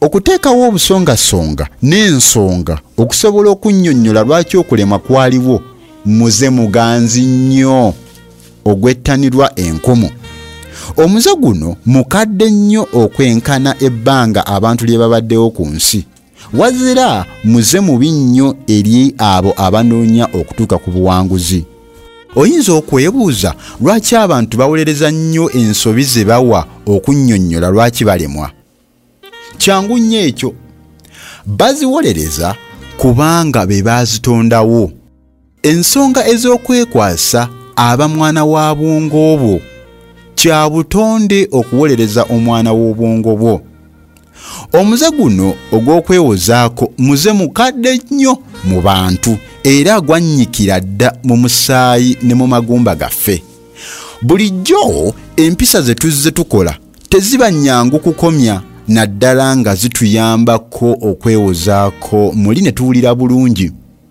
okuteekawo obusongasonga n'ensonga okusobola okunnyonnyola lwaki okulemwa kwaliwo muze muganzi nnyo ogwettanirwa enkumu. Omuze guno mukadde nnyo okwenkana ebbanga abantu lye babaddewo ku nsi, wazira muze mubi nnyo eri abo abanoonya okutuuka ku buwanguzi. Oyinza okwebuuza lwaki abantu bawolereza nnyo ensobi ze bawa okunnyonnyola lwaki balemwa. Kyangu nnyo ekyo, baziwolereza kubanga be baazitondawo. Ensonga ez'okwekwasa aba mwana wa bwongo bwo, kya butonde okuwolereza omwana w'obwongo bwo. Omuze guno ogw'okwewozaako muze mukadde nnyo mu bantu era gwannyikira dda mu musaayi ne mu magumba gaffe. Bulijjo empisa ze tuzze tukola teziba nnyangu kukomya, naddala nga zituyambako okwewozaako muli ne tuwulira bulungi.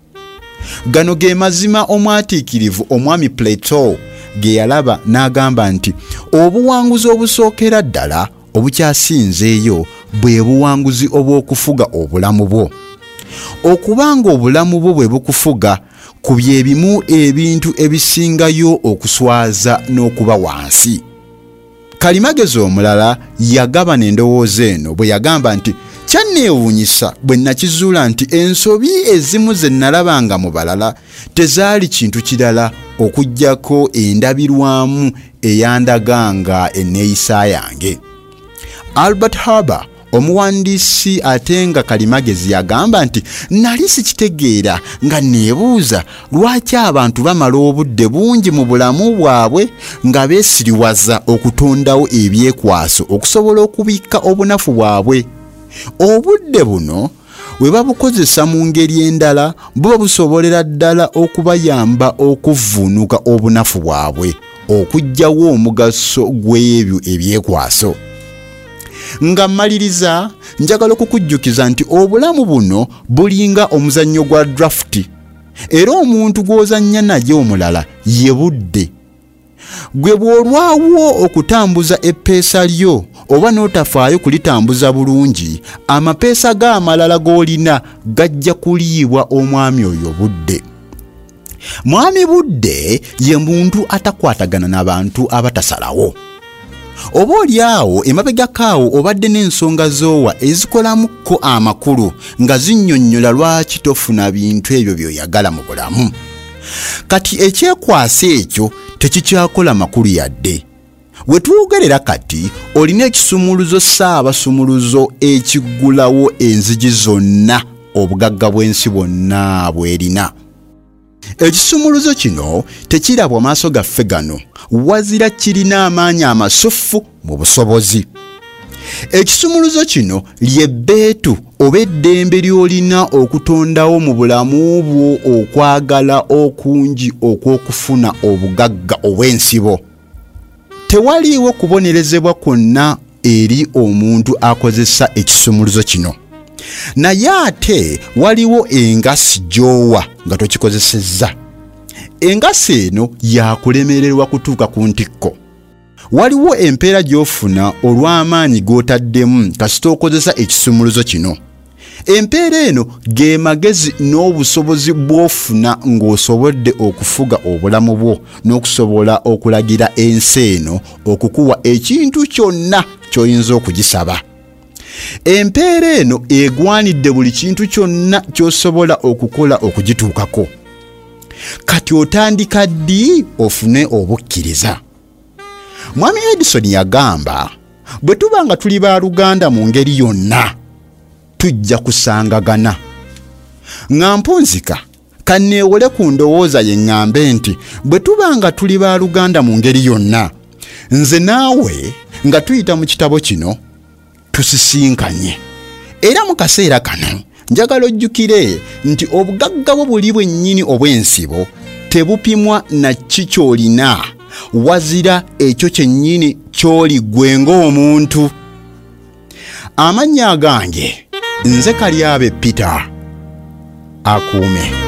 Gano ge mazima omwatiikirivu omwami Plato ge yalaba n'agamba nti obuwanguzi obusookera ddala obukyasinzeeyo bwe buwanguzi obw'okufuga obulamu bwo. Okubanga obulamu bwo bwe bukufuga ku byebimu ebintu ebisingayo okuswaza n'okuba wansi. Kalimagezi omulala yagabana endowooza eno bwe yagamba nti kyanneewuunyisa bwe nakizuula nti ensobi ezimu ze nalabanga mu balala tezaali kintu kirala okuggyako endabirwamu eyandaganga enneeyisa yange. Albert Haber omuwandiisi ate nga kalimagezi yagamba nti nali sikitegeera nga neebuuza lwaki abantu bamala obudde bungi mu bulamu bwabwe nga beesiriwaza okutondawo ebyekwaso okusobola okubikka obunafu bwabwe. Obudde buno we babukozesa mu ngeri endala buba busobolera ddala okubayamba okuvvuunuka obunafu bwabwe, okuggyawo omugaso gw'ebyo ebyekwaso. Nga mmaliriza njagala okukujjukiza nti obulamu buno bulinga omuzannyo gwa draft, era omuntu gw'ozannya naye omulala ye budde. Gwe bw'olwawo okutambuza eppeesa lyo oba n'otafaayo kulitambuza bulungi, amapeesa g'amalala g'olina gajja kuliibwa omwami oyo budde. Mwami budde ye muntu atakwatagana n'abantu abatasalawo. Oba oli awo emabegakaawo obadde n'ensonga z'owa ezikolamukko amakulu nga zinnyonnyola lwaki tofuna bintu ebyo by'oyagala mu bulamu. Kati ekyekwasa ekyo tekikyakola makulu yadde. We tuwogerera kati olina ekisumuluzo ssaabasumuluzo ekiggulawo enzigi zonna obugagga bw'ensi bwonna bwerina. Ekisumuluzo kino tekirabwa maaso gaffe gano, wazira kirina amaanyi amasuffu mu busobozi. Ekisumuluzo kino ly'ebbeetu oba eddembe ly'olina okutondawo mu bulamu bwo okwagala okungi okw'okufuna obugagga obw'ensibo. Tewaliiwo kubonerezebwa kwonna eri omuntu akozesa ekisumuluzo kino. Naye ate waliwo engasi gy'owa nga tokikozesezza. Engasi eno yakulemererwa kutuuka ku ntikko. Waliwo empeera gy'ofuna olw'amaanyi g'otaddemu kasita okozesa ekisumuluzo kino. Empeera eno ge magezi n'obusobozi bw'ofuna ng'osobodde okufuga obulamu bwo n'okusobola okulagira ensi eno okukuwa ekintu kyonna ky'oyinza okugisaba. Empeera eno egwanidde buli kintu kyonna ky'osobola okukola okugituukako. Kati otandika ddi ofune obukkiriza? Mwami Edison yagamba bwe tuba nga tuli baaluganda mu ngeri yonna tujja kusangagana. Nga mpunzika kanneewole ku ndowooza ye ŋŋambe nti bwe tuba nga tuli baaluganda mu ngeri yonna, nze naawe nga tuyita mu kitabo kino tusisinkanye. Era mu kaseera kano njagala ojjukire nti obugagga bwo buli bwennyini obw'ensibo tebupimwa na kikyolina, wazira ekyo kyennyini ky'oli ggwe ng'omuntu. Amannya gange nze Kalyabe Peter. Akuume.